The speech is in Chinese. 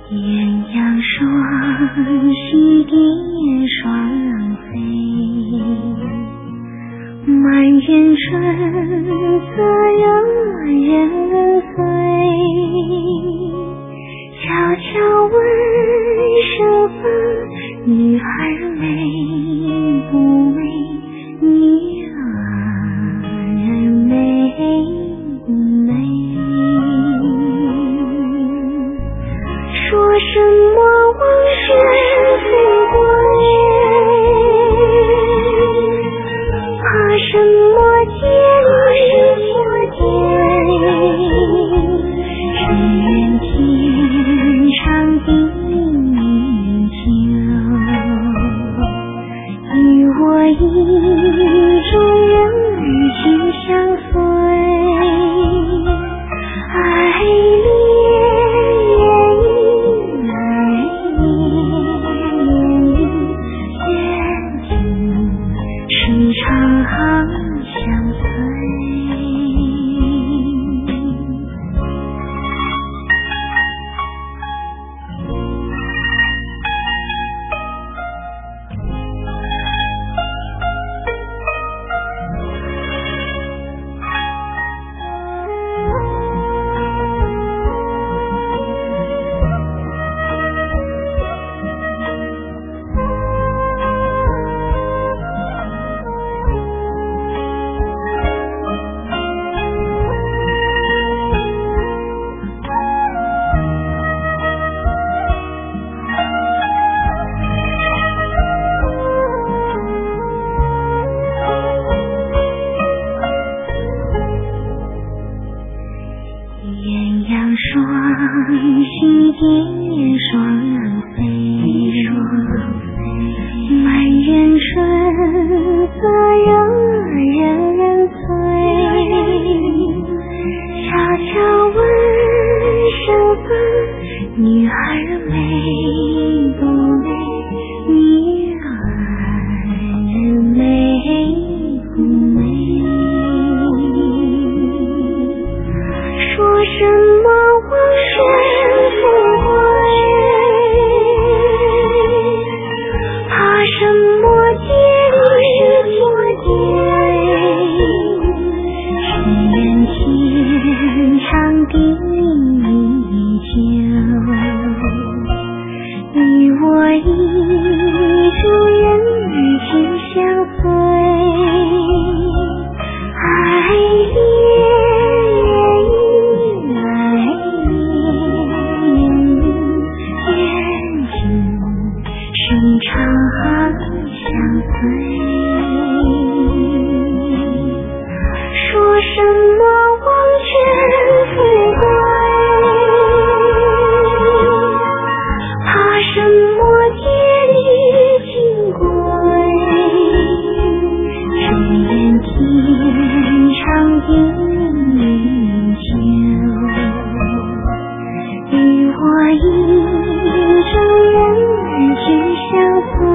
鸳鸯双栖蝶双飞，满园春色惹人醉。悄悄问是否女孩美不美？女儿美不美？说什么往事飞过眼，怕什么见只愿天长地久，与我意中人情相随。爱恋长行相随。鸳鸯双栖蝶双飞，满园春色惹人醉。悄悄问是否女孩美不美？女儿美不美？说什么往事飞过眼，怕什么见只愿天长地久，与我意中人情相随。爱长行相随。说什么往事飞过眼，怕什么见情归？只愿天长地久，与我意中人情相随。